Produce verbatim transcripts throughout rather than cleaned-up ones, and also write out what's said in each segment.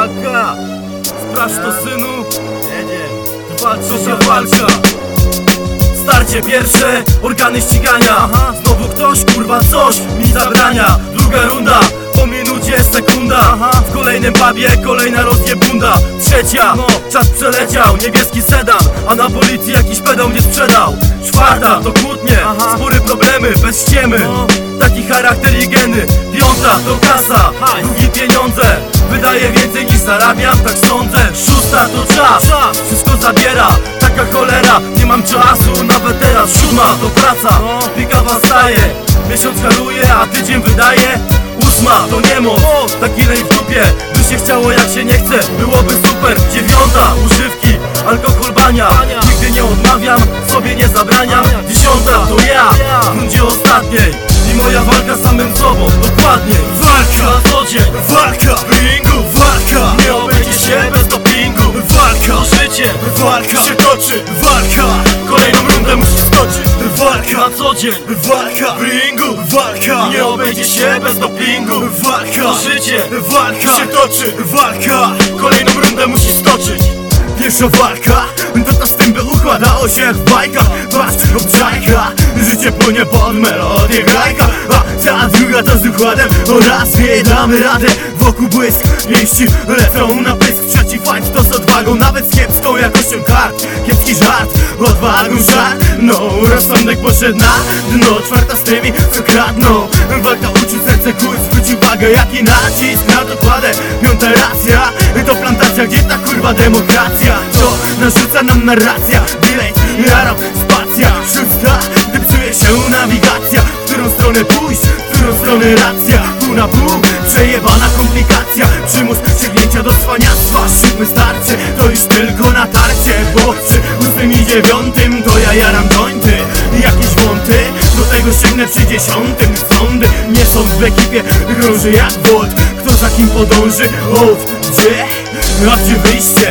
Walka! Sprawdź to, synu! Jedziemy! Walczowa walka! Starcie pierwsze, organy ścigania. Aha. Znowu ktoś, kurwa, coś mi zabrania. Druga runda, po minucie sekunda. Aha. W kolejnym pubie kolejna rozjebunda. Trzecia, no, czas przeleciał, niebieski sedan, a na policji jakiś pedał mnie sprzedał. Czwarta, to kłótnie, aha, spory problemy, bez ściemy, no, taki charakter i geny. Piąta, to kasa, długie pieniądze, wydaje więcej niż zarabiam, tak sądzę. Szósta, to czas, czas, wszystko zabiera, taka cholera, nie mam czasu nawet teraz. Siódma, to praca, pikawa staje, miesiąc haluje, a tydzień wydaje. Ósma, to niemoc, taki lej w dupie, by się chciało jak się nie chce, byłoby super. Dziewiąta, używki, alkohol, bania, nigdy nie odmawiam, sobie nie zabraniam. Dziesiąta, to ja, w rundzie ostatniej i moja walka z samym sobą, dokładnie. Walka na co dzień, walka w ringu, walka, nie obejdzie się bez dopingu. Walka o życie, walka się toczy, walka, kolejną rundę musi skoczyć. Walka na co dzień, walka w ringu, walka, nie obejdzie się bez dopingu. Walka o życie, walka się toczy, walka, kolejną rundę musi skoczyć. Pierwsza walka, to ta z tym by układało się jak w bajkach. Patrz, obczajka, życie płynie pod melodię grajka. A ta druga to z układem oraz nie damy radę. Wokół błysk, pięści lecą na pysk. Trzeci fight to z odwagą, nawet z kiepską jakością kart. Kiepski żart, odwagą żart, no rozsądek poszedł na dno. Czwarta z tymi, co kradną, walka uczy serce kurs. Zwróć uwagę jaki nacisk na to kładę. Piąta racja, to plantacja, gdzie ta kurwa demokracja? To narzuca nam narracja, delay, jarab, spacja. Szósta, gdy psuje się nawigacja, w którą stronę pójść, w którą stronę racja. Pół na pół, przejebana komplikacja, przymus sięgnięcia do cwaniactwa. Siódmy starcie, to już tylko natarcie, bo przy ósmym i dziewiątym to ja jaram jointy, jakieś wąty, do tego sięgnę przy dziesiątym. Sądy nie są w ekipie, groży jak Bolt, kto za kim podąży, od gdzie, a gdzie wyjście?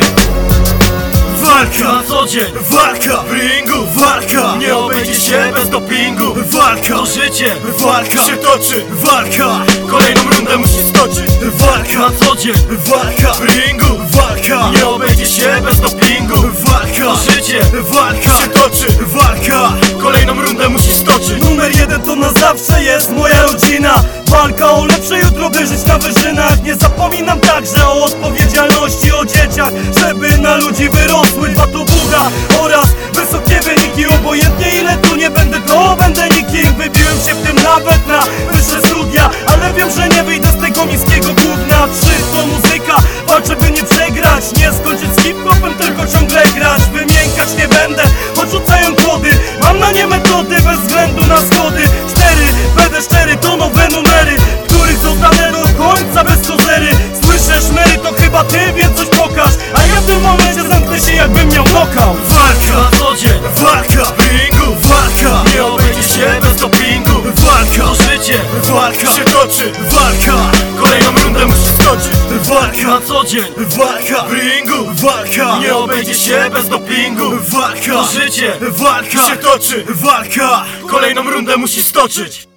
Walka na co dzień, walka w ringu, walka, nie obejdzie się bez dopingu. Walka o życie, walka się toczy, walka, kolejną rundę musi skoczyć. Walka na co dzień, walka w ringu, walka, nie obejdzie się bez dopingu. Walka o życie, walka się toczy, walka, kolejną rundę musi stoczyć. Numer jeden to na zawsze jest moja rodzina. Walka o lepsze jutro, by żyć na wyżynach. Nie zapominam także o odpowiedzialności, o dzieciach, żeby na ludzi wyrosły dwa to Buda oraz wysokie wyniki. Obojętnie ile tu nie będę, to będę nikim. Wybiłem się w tym nawet na wyższe studia, ale wiem, że nie wyjdę z tego miejskiego gówna. Trzy to muzyka, walczę by nie przegrać, nie skończyć z hip-hopem, tylko ciągle grać. Wymiękać nie będę, odrzucają kody, mam na nie metody bez względu na schody. Cztery, będę szczery, to nowe numery, których zostanę do końca bez kozery. Słyszę szmery, to chyba ty, więc coś pokaż, a ja w tym momencie zamknę się jakbym miał knockout. Walka na co dzień, walka w ringu, walka, nie obejdzie się bez dopingu. Walka o życie, walka się toczy, walka, kolejną rundę musi skoczyć. Walka na co dzień, walka w ringu, walka, nie obejdzie się bez dopingu. Walka o życie, walka się toczy, walka, kolejną rundę musi stoczyć.